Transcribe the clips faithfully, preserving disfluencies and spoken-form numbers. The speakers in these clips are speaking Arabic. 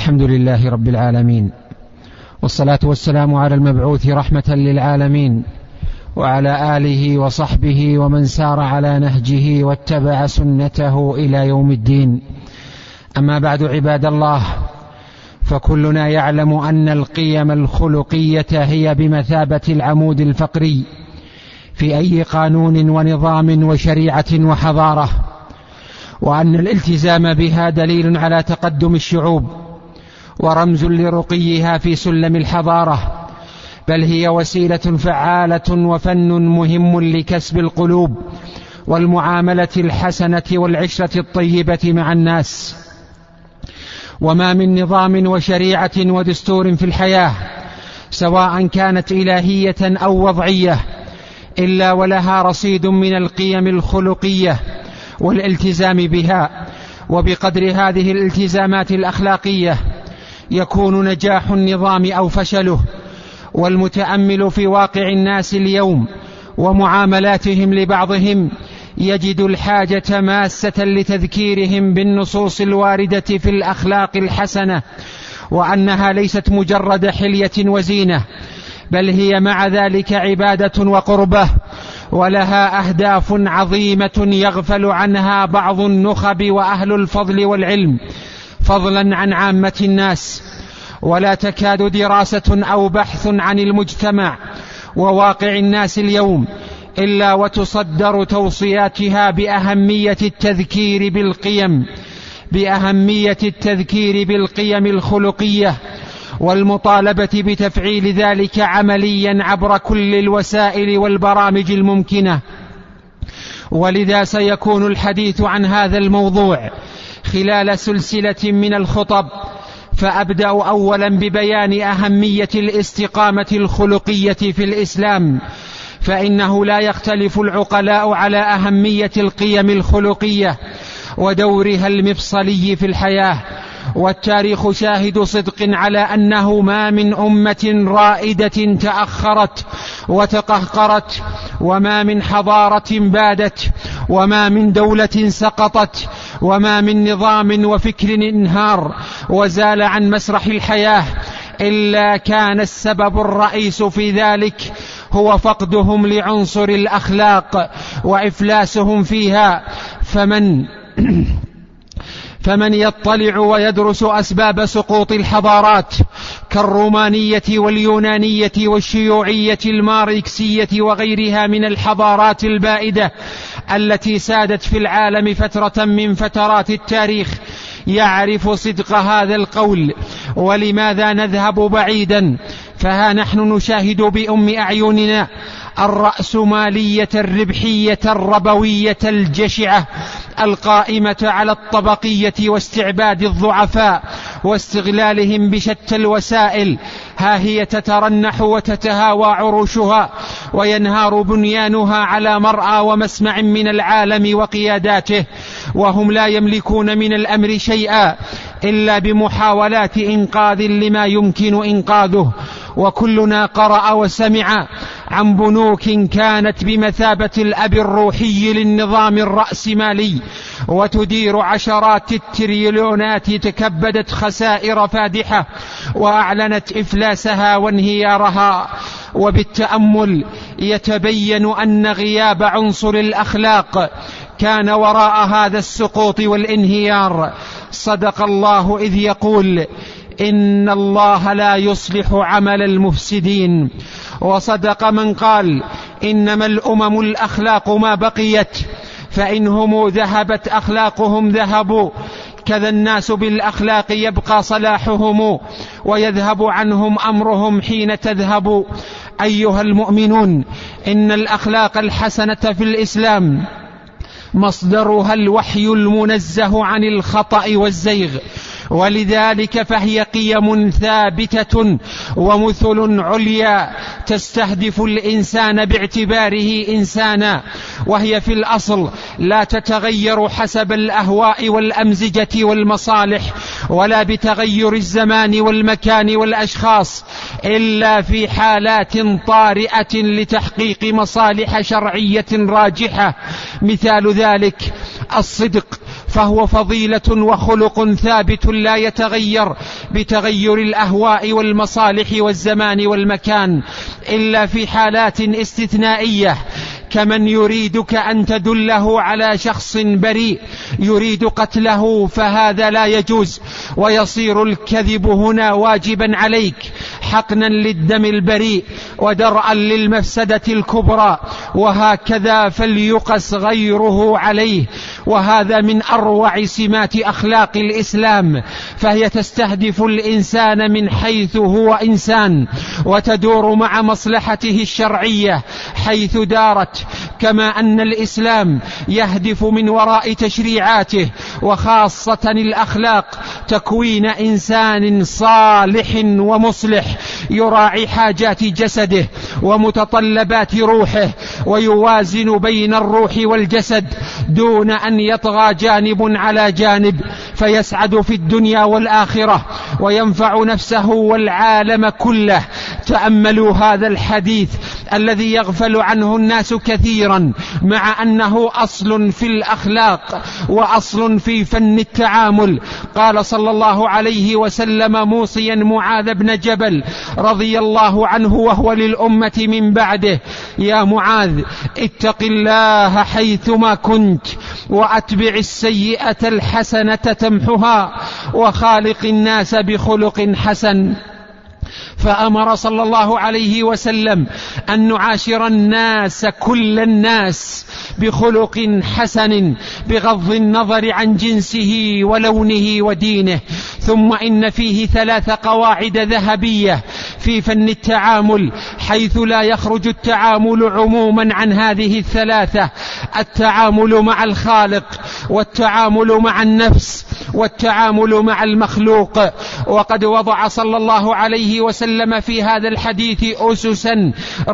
الحمد لله رب العالمين، والصلاة والسلام على المبعوث رحمة للعالمين، وعلى آله وصحبه ومن سار على نهجه واتبع سنته إلى يوم الدين. أما بعد، عباد الله، فكلنا يعلم أن القيم الخلقية هي بمثابة العمود الفقري في أي قانون ونظام وشريعة وحضارة، وأن الالتزام بها دليل على تقدم الشعوب ورمز لرقيها في سلم الحضارة، بل هي وسيلة فعالة وفن مهم لكسب القلوب والمعاملة الحسنة والعشرة الطيبة مع الناس. وما من نظام وشريعة ودستور في الحياة، سواء كانت إلهية أو وضعية، إلا ولها رصيد من القيم الخلقية والالتزام بها، وبقدر هذه الالتزامات الأخلاقية يكون نجاح النظام أو فشله. والمتأمل في واقع الناس اليوم ومعاملاتهم لبعضهم يجد الحاجة ماسة لتذكيرهم بالنصوص الواردة في الأخلاق الحسنة، وأنها ليست مجرد حلية وزينة، بل هي مع ذلك عبادة وقربة، ولها أهداف عظيمة يغفل عنها بعض النخب وأهل الفضل والعلم فضلا عن عامة الناس. ولا تكاد دراسة أو بحث عن المجتمع وواقع الناس اليوم إلا وتصدر توصياتها بأهمية التذكير بالقيم بأهمية التذكير بالقيم الخلقية، والمطالبة بتفعيل ذلك عمليا عبر كل الوسائل والبرامج الممكنة. ولذا سيكون الحديث عن هذا الموضوع خلال سلسلة من الخطب، فأبدأ أولا ببيان أهمية الاستقامة الخلقية في الإسلام، فإنه لا يختلف العقلاء على أهمية القيم الخلقية ودورها المفصلي في الحياة. والتاريخ شاهد صدق على أنه ما من أمة رائدة تأخرت وتقهقرت، وما من حضارة بادت، وما من دولة سقطت، وما من نظام وفكر انهار وزال عن مسرح الحياة، إلا كان السبب الرئيس في ذلك هو فقدهم لعنصر الأخلاق وإفلاسهم فيها. فمن فمن يطلع ويدرس أسباب سقوط الحضارات كالرومانية واليونانية والشيوعية الماركسية وغيرها من الحضارات البائدة التي سادت في العالم فترة من فترات التاريخ يعرف صدق هذا القول. ولماذا نذهب بعيدا؟ فها نحن نشاهد بأم أعيننا الرأسمالية الربحية الربوية الجشعة القائمة على الطبقية واستعباد الضعفاء واستغلالهم بشتى الوسائل، ها هي تترنح وتتهاوى عروشها وينهار بنيانها على مرأى ومسمع من العالم وقياداته، وهم لا يملكون من الأمر شيئا إلا بمحاولات إنقاذ لما يمكن إنقاذه. وكلنا قرأ وسمع عن بنوك كانت بمثابة الأب الروحي للنظام الرأسمالي وتدير عشرات التريليونات، تكبدت خسائر فادحة وأعلنت إفلاسها وانهيارها. وبالتأمل يتبين أن غياب عنصر الأخلاق كان وراء هذا السقوط والانهيار. صدق الله إذ يقول: إن الله لا يصلح عمل المفسدين. وصدق من قال: إنما الأمم الأخلاق ما بقيت، فإنهم ذهبت أخلاقهم ذهبوا، كذا الناس بالأخلاق يبقى صلاحهم ويذهب عنهم أمرهم حين تذهب. أيها المؤمنون، إن الأخلاق الحسنة في الإسلام مصدرها الوحي المنزه عن الخطأ والزيغ، ولذلك فهي قيم ثابتة ومثل عليا تستهدف الإنسان باعتباره إنسانا، وهي في الأصل لا تتغير حسب الأهواء والأمزجة والمصالح، ولا بتغير الزمان والمكان والأشخاص، إلا في حالات طارئة لتحقيق مصالح شرعية راجحة. مثال ذلك الصدق، فهو فضيلة وخلق ثابت لا يتغير بتغير الأهواء والمصالح والزمان والمكان إلا في حالات استثنائية، كمن يريدك أن تدله على شخص بريء يريد قتله، فهذا لا يجوز، ويصير الكذب هنا واجبا عليك حقنا للدم البريء ودرءا للمفسدة الكبرى، وهكذا فليقس غيره عليه. وهذا من أروع سمات أخلاق الإسلام، فهي تستهدف الإنسان من حيث هو إنسان، وتدور مع مصلحته الشرعية حيث دارت، كما أن الإسلام يهدف من وراء تشريعاته وخاصة الأخلاق تكوين إنسان صالح ومصلح يراعي حاجات جسده ومتطلبات روحه، ويوازن بين الروح والجسد دون أن يطغى جانب على جانب، فيسعد في الدنيا والآخرة وينفع نفسه والعالم كله. تأملوا هذا الحديث الذي يغفل عنه الناس كثيرا، مع أنه أصل في الأخلاق وأصل في فن التعامل. قال صلى الله عليه وسلم موصيا معاذ بن جبل رضي الله عنه وهو للأمة من بعده: يا معاذ اتق الله حيثما كنت، وأتبع السيئة الحسنة تمحها، وخالق الناس بخلق حسن. فأمر صلى الله عليه وسلم أن نعاشر الناس كل الناس بخلق حسن بغض النظر عن جنسه ولونه ودينه. ثم إن فيه ثلاث قواعد ذهبية في فن التعامل، حيث لا يخرج التعامل عموما عن هذه الثلاثة: التعامل مع الخالق، والتعامل مع النفس، والتعامل مع المخلوق. وقد وضع صلى الله عليه وسلم في هذا الحديث أسسا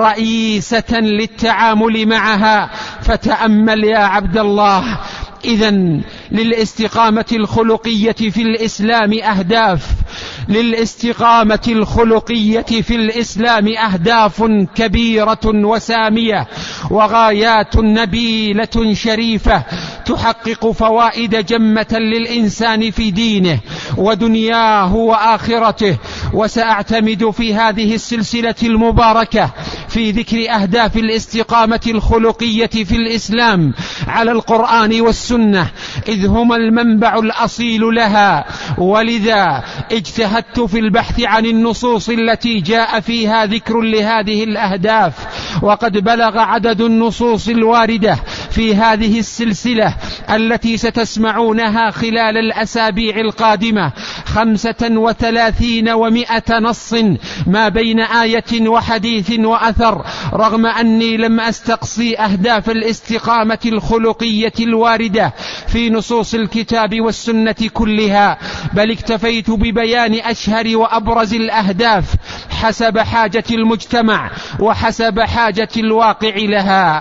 رئيسة للتعامل معها، فتأمل يا عبد الله. إذن للاستقامة الخلقية في الإسلام أهداف للاستقامة الخلقية في الإسلام أهداف كبيرة وسامية وغايات نبيلة شريفة تحقق فوائد جمة للإنسان في دينه ودنياه وآخرته. وسأعتمد في هذه السلسلة المباركة في ذكر أهداف الاستقامة الخلقية في الإسلام على القرآن والسنة، إذ هما المنبع الأصيل لها. ولذا اجتهدت في البحث عن النصوص التي جاء فيها ذكر لهذه الأهداف، وقد بلغ عدد النصوص الواردة في هذه السلسلة التي ستسمعونها خلال الأسابيع القادمة خمسة وثلاثين ومائة نص ما بين آية وحديث وأثر، رغم أني لم أستقصي أهداف الاستقامة الخلقية الواردة في نصوص الكتاب والسنة كلها، بل اكتفيت ببيان أشهر وأبرز الأهداف حسب حاجة المجتمع وحسب حاجة الواقع لها.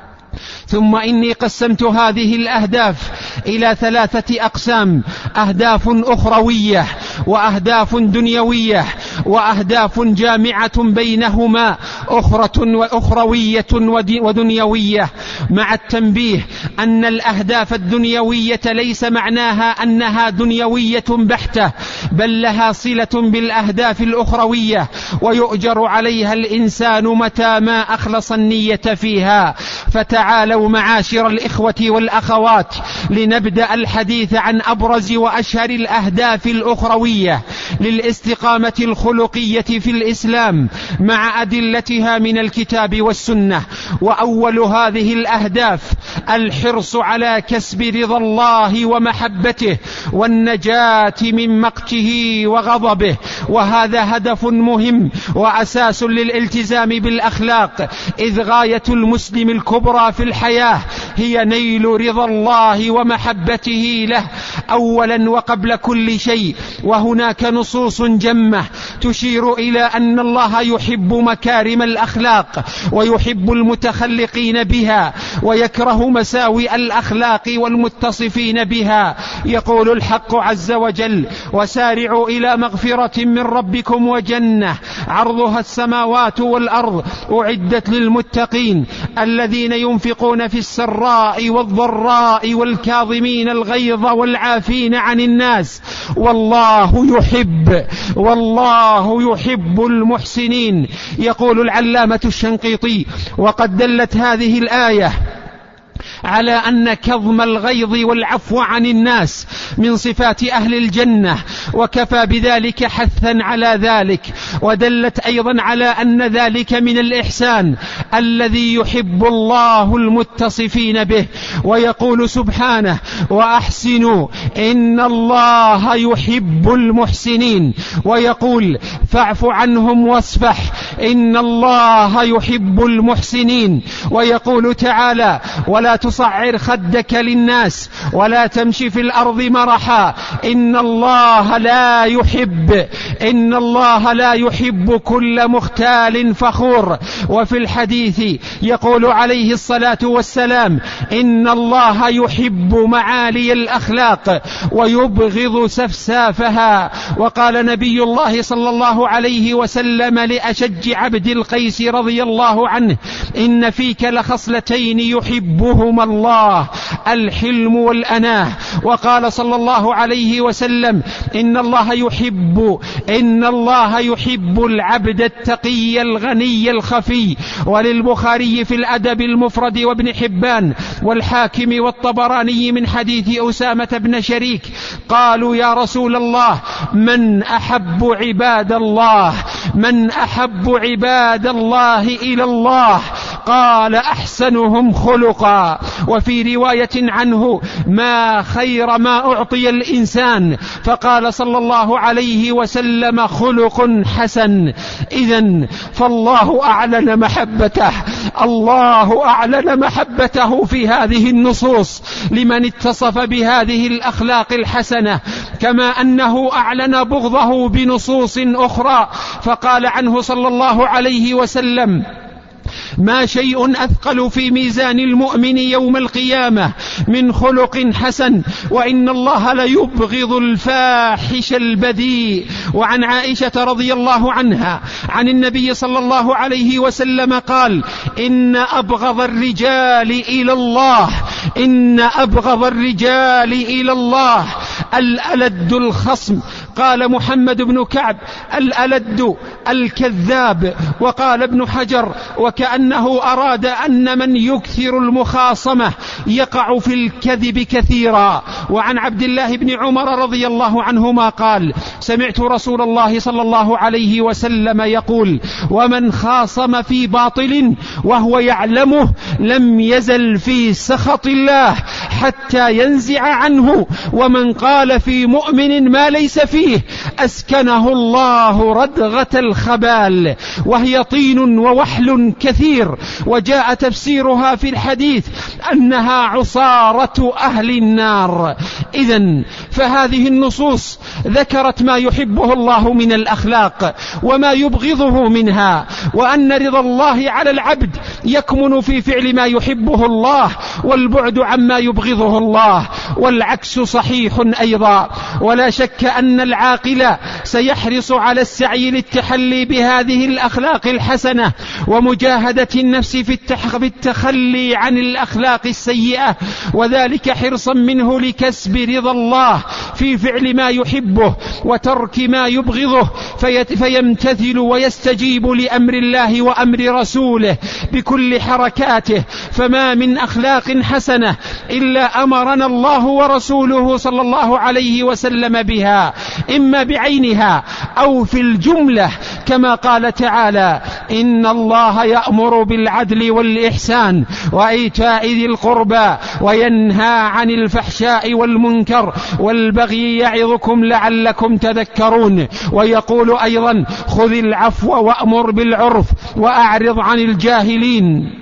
ثم إني قسمت هذه الأهداف إلى ثلاثة أقسام: أهداف أخروية، وأهداف دنيوية، وأهداف جامعة بينهما أخرة وأخروية ودنيوية، مع التنبيه أن الأهداف الدنيوية ليس معناها أنها دنيوية بحتة، بل لها صلة بالأهداف الأخروية، ويؤجر عليها الإنسان متى ما أخلص النية فيها. فتعالوا معاشر الإخوة والأخوات لنبدأ الحديث عن أبرز وأشهر الأهداف الأخروية للاستقامة الخلقية في الإسلام مع أدلتها من الكتاب والسنة. وأول هذه الأهداف الحرص على كسب رضا الله ومحبته والنجاة من مقته وغضبه، وهذا هدف مهم وأساس للالتزام بالأخلاق، إذ غاية المسلم الكبرى في الحياة هي نيل رضا الله ومحبته له أولا وقبل كل شيء. وهناك نصوص جمة تشير إلى أن الله يحب مكارم الأخلاق ويحب المتخلقين بها ويكره مساوئ الأخلاق والمتصفين بها. يقول الحق عز وجل: وسارعوا إلى مغفرة من ربكم وجنة عرضها السماوات والأرض أعدت للمتقين الذين ينفقون في السراء والضراء والكاظمين الغيظ والعافين عن الناس والله يحب والله يحب المحسنين. يقول العلامة الشنقيطي: وقد دلت هذه الآية على أن كظم الغيظ والعفو عن الناس من صفات أهل الجنة، وكفى بذلك حثا على ذلك. ودلت أيضا على أن ذلك من الإحسان الذي يحب الله المتصفين به، ويقول سبحانه: وأحسنوا إن الله يحب المحسنين. ويقول: فاعف عنهم واصفح إن الله يحب المحسنين. ويقول تعالى: ولا تصعر خدك للناس ولا تمشي في الأرض مرحا إن الله لا يحب إن الله لا يحب كل مختال فخور. وفي الحديث يقول عليه الصلاة والسلام: إن الله يحب معالي الأخلاق ويبغض سفسافها. وقال نبي الله صلى الله عليه وسلم لأشج عبد القيس رضي الله عنه: إن فيك لخصلتين يحبهما الله، الحلم والأناه. وقال صلى الله عليه وسلم: إن الله يحب إن الله يحب العبد التقي الغني الخفي. وللبخاري في الأدب المفرد وابن حبان والحاكم والطبراني من حديث أسامة بن شريك قالوا: يا رسول الله، من أحب عباد الله من أحب عباد الله إلى الله؟ قال: أحسنهم خلقا. وفي رواية عنه: ما خير ما أعطي الإنسان. فقال صلى الله عليه وسلم: خلق حسن. إذن فالله أعلن محبته الله أعلن محبته في هذه النصوص لمن اتصف بهذه الأخلاق الحسنة، كما أنه أعلن بغضه بنصوص أخرى. فقال عنه صلى الله عليه وسلم: ما شيء أثقل في ميزان المؤمن يوم القيامة من خلق حسن، وإن الله ليبغض الفاحش البذيء. وعن عائشة رضي الله عنها عن النبي صلى الله عليه وسلم قال: إن أبغض الرجال إلى الله إن أبغض الرجال إلى الله الألد الخصم. قال محمد بن كعب: الألد الكذاب. وقال ابن حجر: وكأنه أراد أن من يكثر المخاصمة يقع في الكذب كثيرا. وعن عبد الله بن عمر رضي الله عنهما قال: سمعت رسول الله صلى الله عليه وسلم يقول: ومن خاصم في باطل وهو يعلمه لم يزل في سخط الله حتى ينزع عنه، ومن قال في مؤمن ما ليس فيه أسكنه الله ردغة الخبال، وهي طين ووحل كثير. وجاء تفسيرها في الحديث أنها عصارة أهل النار. إذن فهذه النصوص ذكرت ما يحبه الله من الأخلاق وما يبغضه منها، وأن رضا الله على العبد يكمن في فعل ما يحبه الله والبعد عما يبغضه الله، والعكس صحيح أيضا. ولا شك أن العاقل سيحرص على السعي للتحلي بهذه الأخلاق الحسنة ومجاهدة النفس في التخلي عن الأخلاق السيئة، وذلك حرصا منه لكسب رضا الله في فعل ما يحبه وترك ما يبغضه، فيمتثل ويستجيب لأمر الله وأمر رسوله بكل حركاته. فما من أخلاق حسنة إلا أمرنا الله ورسوله صلى الله عليه وسلم بها، إما بعينها أو في الجملة، كما قال تعالى: إن الله يأمر بالعدل والإحسان وإيتاء ذي القربى وينهى عن الفحشاء والمنكر والبغي يعظكم لعلكم تذكرون. ويقول أيضا: خذ العفو وأمر بالعرف وأعرض عن الجاهلين.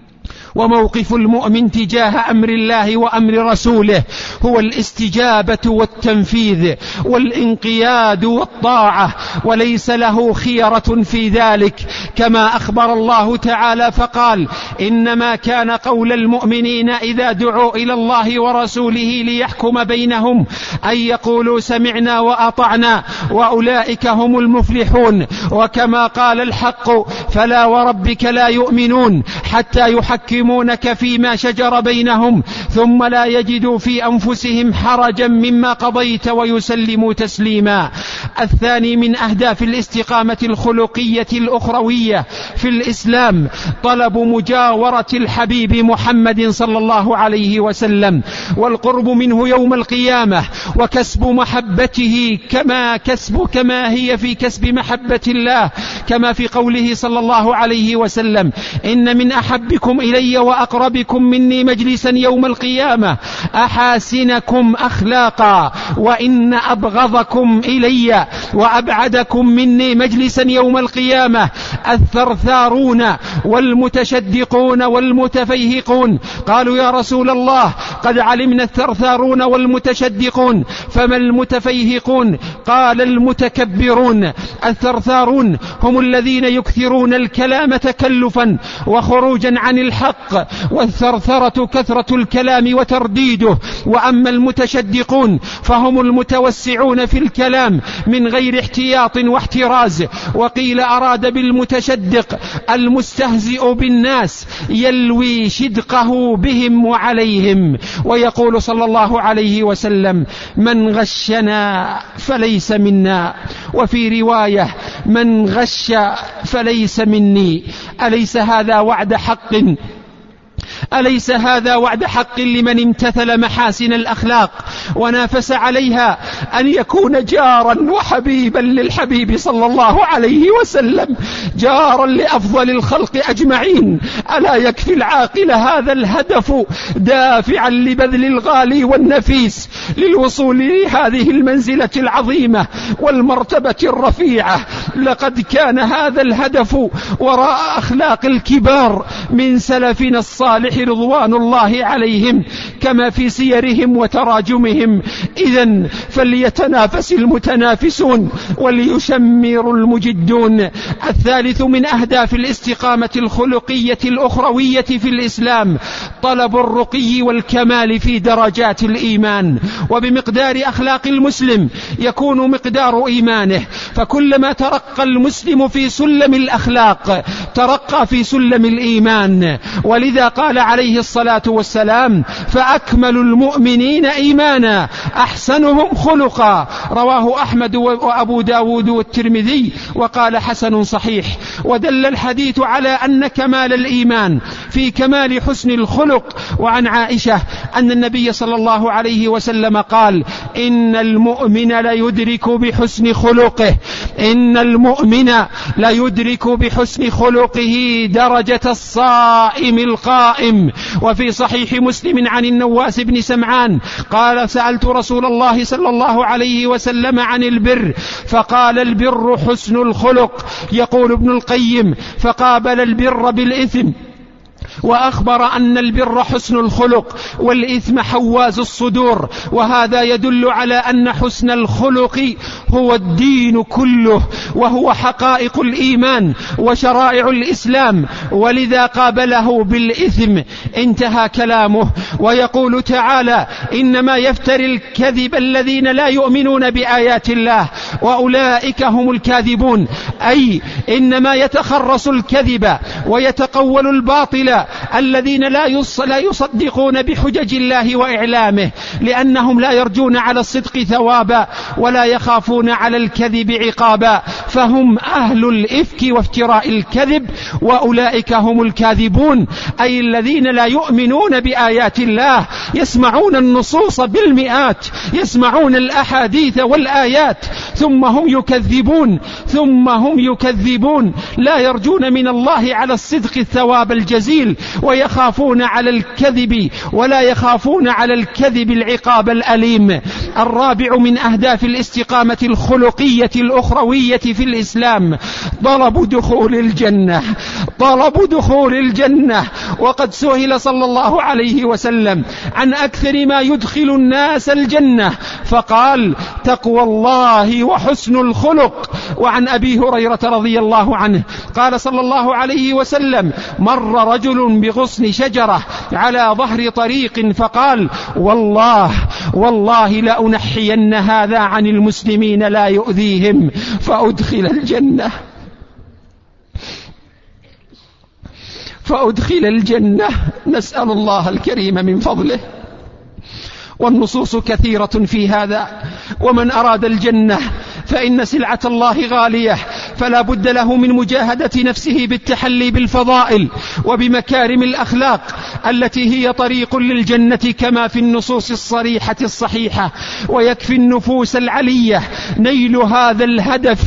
وموقف المؤمن تجاه أمر الله وأمر رسوله هو الاستجابة والتنفيذ والانقياد والطاعة، وليس له خيرة في ذلك، كما أخبر الله تعالى فقال: إنما كان قول المؤمنين إذا دعوا إلى الله ورسوله ليحكم بينهم أن يقولوا سمعنا وأطعنا وأولئك هم المفلحون. وكما قال الحق: فلا وربك لا يؤمنون حتى يحكمونك فيما شجر بينهم ثم لا يجدوا في أنفسهم حرجا مما قضيت ويسلموا تسليما. الثاني من أهداف الاستقامة الخلقية الأخروية في الإسلام طلب مجاورة الحبيب محمد صلى الله عليه وسلم والقرب منه يوم القيامة وكسب محبته كما كسب كما هي في كسب محبة الله، كما في قوله صلى الله عليه وسلم: إن من أحبكم إلي وأقربكم مني مجلسا يوم القيامة أحاسنكم أخلاقا، وإن أبغضكم إلي وأبعدكم مني مجلسا يوم القيامة الثرثارون والمتشدقون والمتفيهقون. قالوا: يا رسول الله قد علمنا الثرثارون والمتشدقون، فما المتفيهقون؟ قال: المتكبرون. الثرثارون هم الذين يكثرون الكلام تكلفا وخروجا عن الحق، والثرثرة كثرة الكلام وترديده. وأما المتشدقون فهم المتوسعون في الكلام من غير احتياط واحتراز. وقيل أراد بالمتشدق المستهزئ بالناس يلوي شدقه بهم وعليهم. ويقول صلى الله عليه وسلم: من غشنا فليس منا، وفي رواية: من غش فليس مني. أليس هذا وعد حق؟ أليس هذا وعد حق لمن امتثل محاسن الأخلاق ونافس عليها أن يكون جارا وحبيبا للحبيب صلى الله عليه وسلم، جارا لأفضل الخلق أجمعين؟ ألا يكفي العاقل هذا الهدف دافعا لبذل الغالي والنفيس للوصول لهذه المنزلة العظيمة والمرتبة الرفيعة؟ لقد كان هذا الهدف وراء أخلاق الكبار من سلفنا الصالح رضوان الله عليهم كما في سيرهم وتراجمهم. إذن فليتنافس المتنافسون وليشمر المجدون. الثالث من أهداف الاستقامة الخلقية الأخروية في الإسلام طلب الرقي والكمال في درجات الإيمان، وبمقدار أخلاق المسلم يكون مقدار إيمانه، فكلما ترقى المسلم في سلم الأخلاق ترقى في سلم الإيمان. ولذا قال عليه الصلاة والسلام: فأكمل المؤمنين إيمانا أحسنهم خلقا. رواه أحمد وأبو داود والترمذي وقال: حسن صحيح. ودل الحديث على أن كمال الإيمان في كمال حسن الخلق. وعن عائشة أن النبي صلى الله عليه وسلم قال: إن المؤمن لا يدرك بحسن خلقه إن المؤمن لا يدرك بحسن خلقه درجة الصائم القائم. وفي صحيح مسلم عن النواس بن سمعان قال: سألت رسول الله صلى الله عليه وسلم عن البر فقال: البر حسن الخلق. يقول ابن القيم: فقابل البر بالإثم، وأخبر أن البر حسن الخلق والإثم حواز الصدور. وهذا يدل على أن حسن الخلق هو الدين كله، وهو حقائق الإيمان وشرائع الإسلام، ولذا قابله بالإثم. انتهى كلامه. ويقول تعالى: إنما يفتري الكذب الذين لا يؤمنون بآيات الله وأولئك هم الكاذبون، أي إنما يتخرص الكذب ويتقول الباطل الذين لا يصدقون بحجج الله وإعلامه، لأنهم لا يرجون على الصدق ثوابا ولا يخافون على الكذب عقابا، فهم أهل الإفك وافتراء الكذب، وأولئك هم الكاذبون، أي الذين لا يؤمنون بآيات الله، يسمعون النصوص بالمئات، يسمعون الأحاديث والآيات، ثم هم يكذبون ثم هم يكذبون لا يرجون من الله على الصدق الثواب الجزيل، ويخافون على الكذب ولا يخافون على الكذب العقاب الأليم. الرابع من أهداف الاستقامة الخلقية الأخروية في الإسلام طلب دخول الجنة طلب دخول الجنة وقد سئل صلى الله عليه وسلم عن أكثر ما يدخل الناس الجنة فقال: تقوى الله وحسن الخلق. وعن أبي هريرة رضي الله عنه قال صلى الله عليه وسلم: مر رجل بغصن شجرة على ظهر طريق فقال: والله والله لأنحين هذا عن المسلمين لا يؤذيهم فأدخل الجنة فأدخل الجنة. نسأل الله الكريم من فضله. والنصوص كثيرة في هذا. ومن أراد الجنة فإن سلعة الله غالية، فلا بد له من مجاهدة نفسه بالتحلي بالفضائل وبمكارم الأخلاق التي هي طريق للجنة كما في النصوص الصريحة الصحيحة. ويكفي النفوس العلية نيل هذا الهدف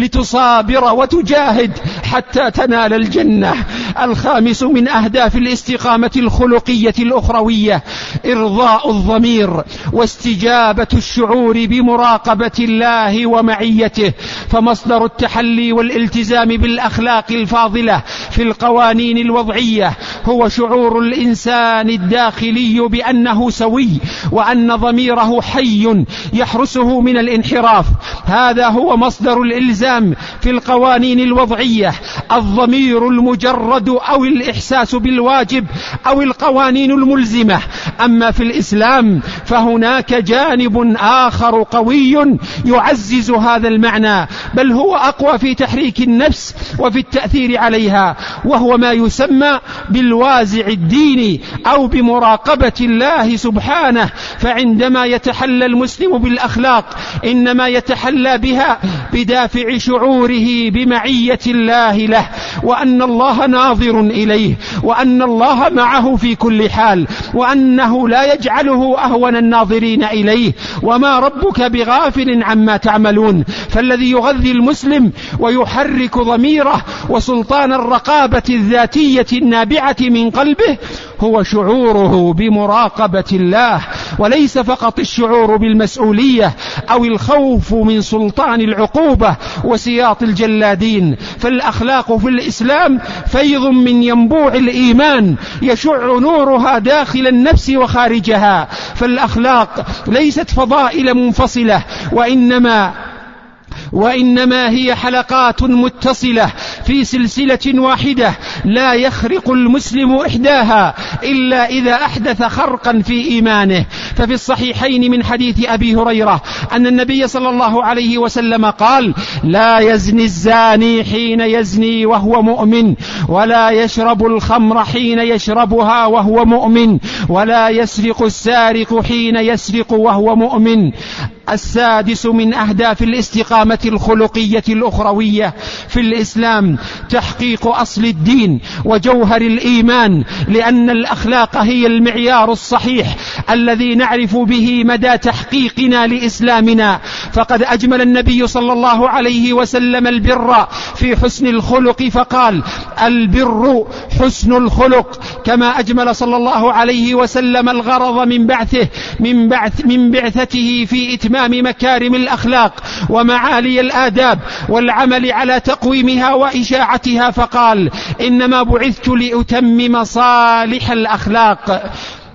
لتصابر وتجاهد حتى تنال الجنة. الخامس من أهداف الاستقامة الخلقية الأخروية إرضاء الضمير واستجابة الشعور بمراقبة الله ومعيته. فمصدر التحلي والالتزام بالأخلاق الفاضلة في القوانين الوضعية هو شعور الإنسان الداخلي بأنه سوي، وأن ضميره حي يحرسه من الانحراف. هذا هو مصدر الإلزام في القوانين الوضعية: الضمير المجرد أو الإحساس بالواجب أو القوانين الملزمة. أما في الإسلام فهناك جانب آخر قوي يعزز هذا المعنى، بل هو أقوى في تحريك النفس وفي التأثير عليها، وهو ما يسمى بالوازع الديني أو بمراقبة الله سبحانه. فعندما يتحلى المسلم بالأخلاق إنما يتحلى بها بدافع شعوره بمعية الله له، وأن الله ناظر إليه، وأن الله معه في كل حال، وأنه لا يجعله أهون الناظرين إليه، وما ربك بغافل عما تعملون. فالذي يغذي المسلم ويحرك ضميره وسلطان الرقابة الذاتية النابعة من قلبه هو شعوره بمراقبة الله، وليس فقط الشعور بالمسؤولية أو الخوف من سلطان العقوبة وسياط الجلادين. فالأخلاق في الإسلام فيض من ينبوع الإيمان يشع نورها داخل النفس وخارجها. فالأخلاق ليست فضائل منفصلة، وإنما وإنما هي حلقات متصلة في سلسلة واحدة لا يخرق المسلم إحداها إلا إذا أحدث خرقا في إيمانه. ففي الصحيحين من حديث أبي هريرة أن النبي صلى الله عليه وسلم قال: لا يزني الزاني حين يزني وهو مؤمن، ولا يشرب الخمر حين يشربها وهو مؤمن، ولا يسرق السارق حين يسرق وهو مؤمن. السادس من أهداف الاستقامة الخلقية الأخروية في الإسلام تحقيق أصل الدين وجوهر الإيمان، لأن الأخلاق هي المعيار الصحيح الذي نعرف به مدى تحقيقنا لإسلامنا. فقد أجمل النبي صلى الله عليه وسلم البر في حسن الخلق فقال: البر حسن الخلق. كما أجمل صلى الله عليه وسلم الغرض من بعثه من بعث من بعثته في إتمام مكارم الأخلاق ومعالي الآداب والعمل على تقويمها وإشاعتها، فقال: إنما بعثت لأتمم صالح الأخلاق.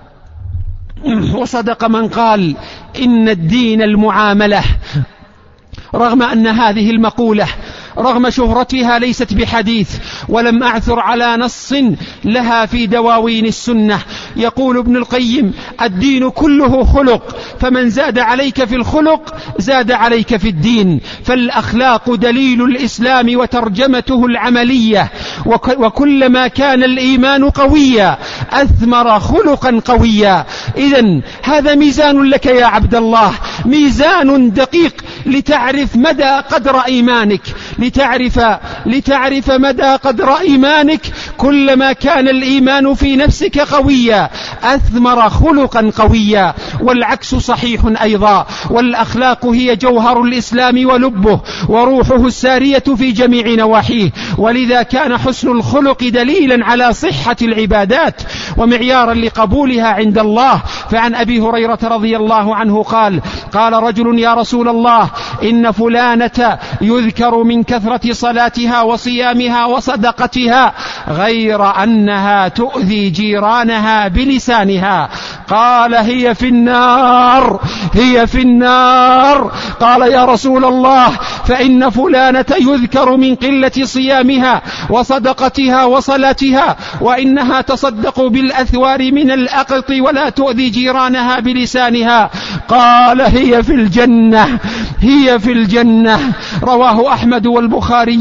وصدق من قال: إن الدين المعاملة. رغم أن هذه المقولة رغم شهرتها ليست بحديث، ولم أعثر على نص لها في دواوين السنة. يقول ابن القيم: الدين كله خلق، فمن زاد عليك في الخلق زاد عليك في الدين. فالأخلاق دليل الإسلام وترجمته العملية، وكلما كان الإيمان قويا أثمر خلقا قويا. إذن هذا ميزان لك يا عبد الله، ميزان دقيق لتعرف مدى قدر إيمانك، لتعرف, لتعرف مدى قدر إيمانك. كلما كان الإيمان في نفسك قويا أثمر خلقا قويا، والعكس صحيح أيضا. والأخلاق هي جوهر الإسلام ولبه وروحه السارية في جميع نواحيه، ولذا كان حسن الخلق دليلا على صحة العبادات ومعيارا لقبولها عند الله. فعن أبي هريرة رضي الله عنه قال: قال رجل: يا رسول الله، إن فلانة يذكر من كثرة صلاتها وصيامها وصدقتها غير أنها تؤذي جيرانها بلسانها. قال هي في النار هي في النار. قال يا رسول الله فإن فلانة يذكر من قلة صيامها وصدقتها وصلاتها وإنها تصدق بالأثوار من الأقط ولا تؤذي جيرانها بلسانها. قال هي في الجنة هي في الجنة. رواه أحمد والبخاري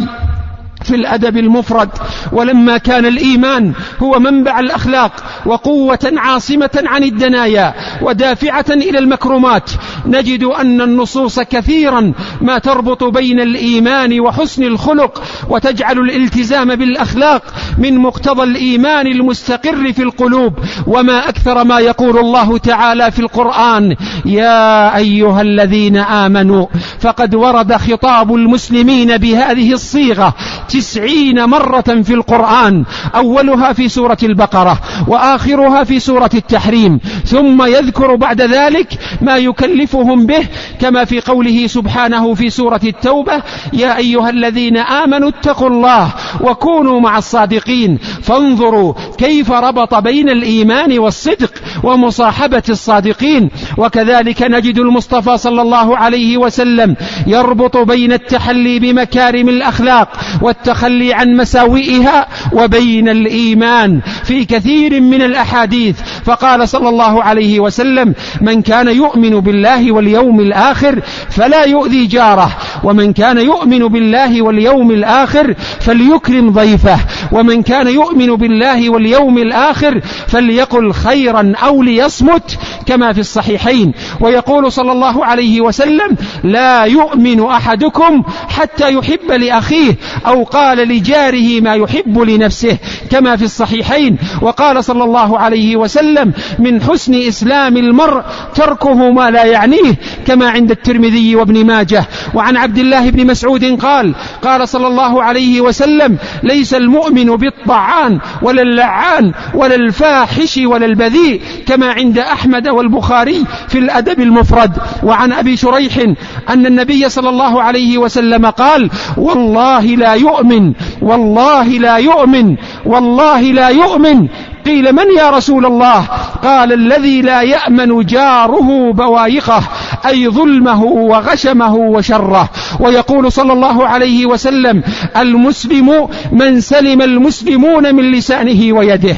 في الأدب المفرد. ولما كان الإيمان هو منبع الأخلاق وقوة عاصمة عن الدنايا ودافعة إلى المكرمات، نجد أن النصوص كثيرا ما تربط بين الإيمان وحسن الخلق وتجعل الالتزام بالأخلاق من مقتضى الإيمان المستقر في القلوب. وما أكثر ما يقول الله تعالى في القرآن يا أيها الذين آمنوا، فقد ورد خطاب المسلمين بهذه الصيغة تسعين مرة في القرآن، أولها في سورة البقرة وآخرها في سورة التحريم، ثم يذكر بعد ذلك ما يكلفهم به كما في قوله سبحانه في سورة التوبة يا أيها الذين آمنوا اتقوا الله وكونوا مع الصادقين. فانظروا كيف ربط بين الإيمان والصدق ومصاحبة الصادقين. وكذلك نجد المصطفى صلى الله عليه وسلم يربط بين التحلي بمكارم الأخلاق والتخلي عن مساوئها وبين الإيمان في كثير من الأحاديث. فقال صلى الله عليه وسلم من كان يؤمن بالله واليوم الآخر فلا يؤذي جاره، ومن كان يؤمن بالله واليوم الآخر فليكرم ضيفه، ومن كان يؤمن بالله واليوم الآخر فليقل خيرا أو ليصمت كما في الصحيحين. ويقول صلى الله عليه وسلم لا يؤمن أحدكم حتى يحب لأخيه أو قال لجاره ما يحب لنفسه كما في الصحيحين. وقال صلى الله عليه وسلم من حسن إسلام المرء تركه ما لا يعنيه كما عند الترمذي وابن ماجه. وعن عبد الله بن مسعود قال قال صلى الله عليه وسلم ليس المؤمن بالطعان ولا اللعان ولا الفاحش ولا البذيء كما عند أحمد والبخاري في الأدب المفرد. وعن أبي شريح أن النبي صلى الله عليه وسلم قال والله لا يؤمن والله لا يؤمن والله لا يؤمن. قيل من يا رسول الله؟ قال الذي لا يأمن جاره بوايقه أي ظلمه وغشمه وشره. ويقول صلى الله عليه وسلم المسلم من سلم المسلمون من لسانه ويده.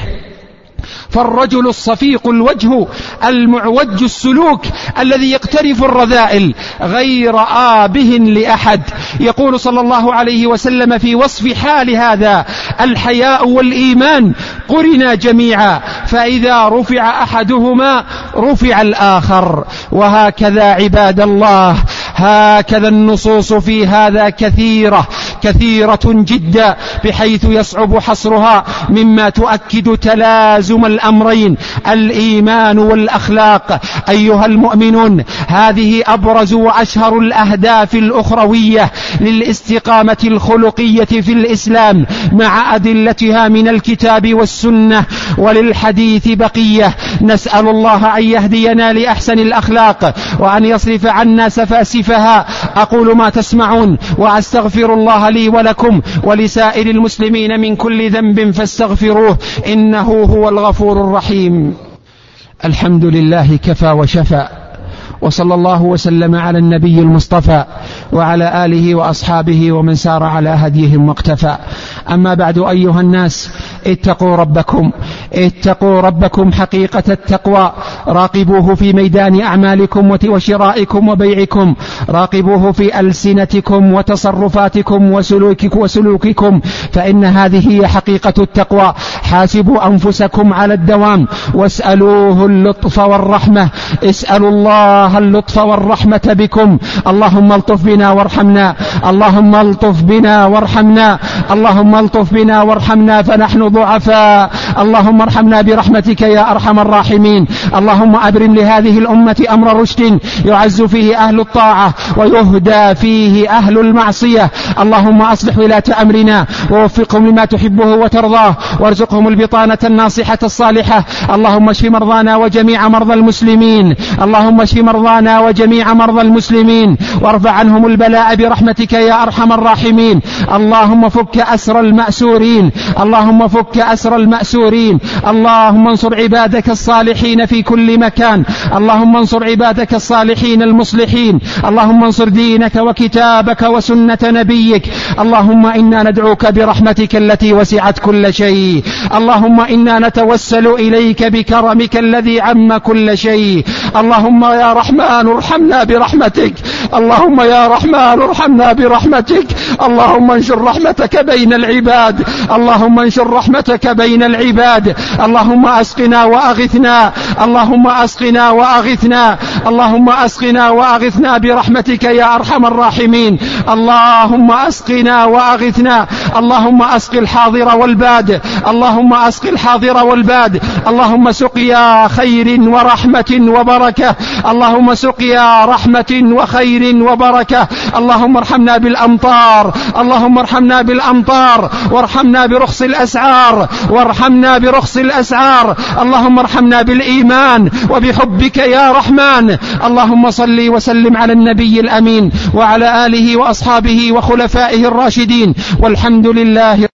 فالرجل الصفيق الوجه المعوج السلوك الذي يقترف الرذائل غير آبه لأحد. يقول صلى الله عليه وسلم في وصف حال هذا الحياء والإيمان قرنا جميعا فإذا رفع أحدهما رفع الآخر. وهكذا عباد الله هكذا النصوص في هذا كثيرة كثيرة جدا بحيث يصعب حصرها مما تؤكد تلازم الأمرين الإيمان والأخلاق. أيها المؤمنون هذه أبرز وأشهر الأهداف الأخروية للاستقامة الخلقية في الإسلام مع أدلتها من الكتاب والسنة، وللحديث بقية. نسأل الله أن يهدينا لأحسن الأخلاق وأن يصرف عنا سفاسفها. أقول ما تسمعون وأستغفر الله لي ولكم ولسائر المسلمين من كل ذنب فاستغفروه إنه هو الغفور الرحيم. الحمد لله كفى وشفى، وصلى الله وسلم على النبي المصطفى وعلى آله وأصحابه ومن سار على هديهم واقتفى. أما بعد أيها الناس اتقوا ربكم اتقوا ربكم حقيقة التقوى. راقبوه في ميدان أعمالكم وشرائكم وبيعكم، راقبوه في ألسنتكم وتصرفاتكم وسلوككم وسلوككم فإن هذه هي حقيقة التقوى. حاسبوا أنفسكم على الدوام واسألوه اللطف والرحمة. اسألوا الله اللطف والرحمة بكم. اللهم الطف بنا وارحمنا، اللهم الطف بنا وارحمنا، اللهم الطف بنا وارحمنا فنحن ضعفاء. اللهم ارحمنا برحمتك يا أرحم الراحمين. اللهم أبرم لهذه الأمة أمر رشد يعز فيه أهل الطاعة ويهدى فيه أهل المعصية. اللهم أصلح ولاة أمرنا ووفقهم لما تحبه وترضاه، وارزقهم وارزقهم البطانة الناصحة الصالحة. اللهم اشف مرضانا وجميع مرضى المسلمين، اللهم اشف مرضانا وجميع مرضى المسلمين وارفع عنهم البلاء برحمتك يا أرحم الراحمين. اللهم فك أسر المأسورين، اللهم فك أسر المأسورين. اللهم انصر عبادك الصالحين في كل مكان، اللهم انصر عبادك الصالحين المصلحين. اللهم انصر دينك وكتابك وسنة نبيك. اللهم إنا ندعوك برحمتك التي وسعت كل شيء. اللهم إنا نتوسل إليك بكرمك الذي عم كل شيء. اللهم يا رحمن ارحمنا برحمتك، اللهم يا رحمن ارحمنا برحمتك. اللهم انشر رحمتك بين العباد، اللهم انشر رحمتك بين العباد. اللهم أسقنا وأغثنا، اللهم أسقنا وأغثنا، اللهم أسقنا وأغثنا برحمتك يا أرحم الراحمين. اللهم أسقنا وأغثنا، اللهم أسق الحاضر والباد، اللهم أسق الحاضر والباد. اللهم سقيا خير ورحمة وبركة، اللهم سقيا رحمة وخير وبركة. اللهم ارحمنا بالأمطار، اللهم ارحمنا بالأمطار، وارحمنا برخص الأسعار، وارحمنا برخص الأسعار. اللهم ارحمنا بالإيمان وبحبك يا رحمن. اللهم صل وسلم على النبي الأمين وعلى آله وأصحابه وخلفائه الراشدين، والحمد لله.